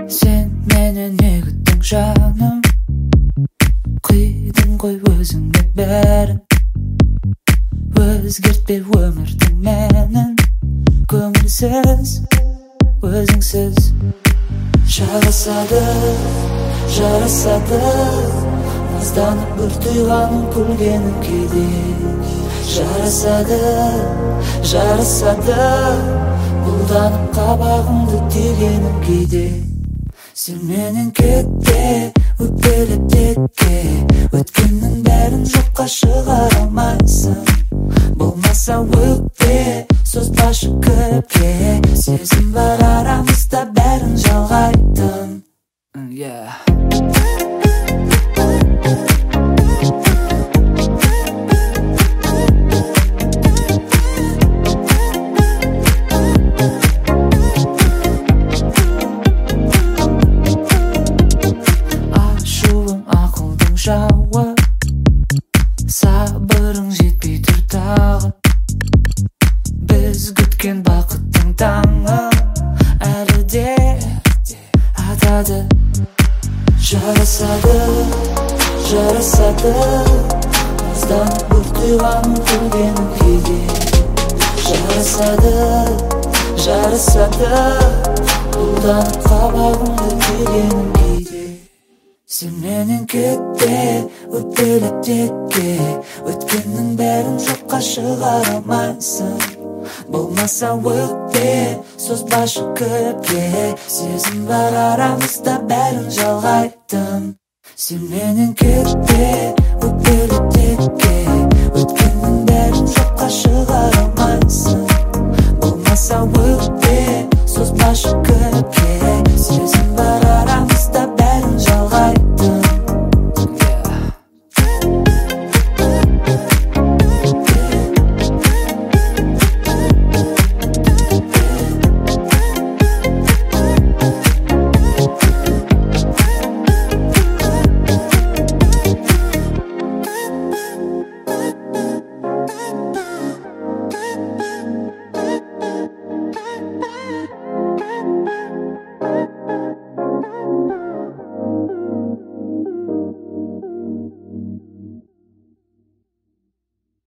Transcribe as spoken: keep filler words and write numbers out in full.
Sen meni ne күттің жаным, құйдың ғой өзіңе бәрін. Өзгертпе өмірдің мәнін, көңілсіз, өзіңсіз. Жарасады, жарасады, назданып бір түйғаның күлгенің кейде. Жарасады, жарасады, бұлданып қабағыңды түйгенің кейде. Сен менен кетте, өкпелеп текке, өткеннің бәрін жоққа шығара алмайсың. Болмаса өкпе, созбашы көпке, сезім бар арамызда бәрін жалғайтын. Yeah. Жауы, сабырың жетпей тұр тағы. Біз күткен бақыттың таңы әлі де атады. Жарасады, жарасады, назданып бір түйғаның күлгенің кейде. Жарасады, жарасады, бұлданып қабағыңды түйгенің кейде. Сен менен кетте, өкпелеп текке, өткеннің бәрін жоққа шығара алмайсың. Болмаса өкпе, созбашы көпке, сезім бар арамызда бәрін жалғайтын. Сен менен кетте, өкпелеп текке, өткеннің бәрін жоққа шығара алмайсың. Болмаса өкпе, созбашы көпке, сезім бар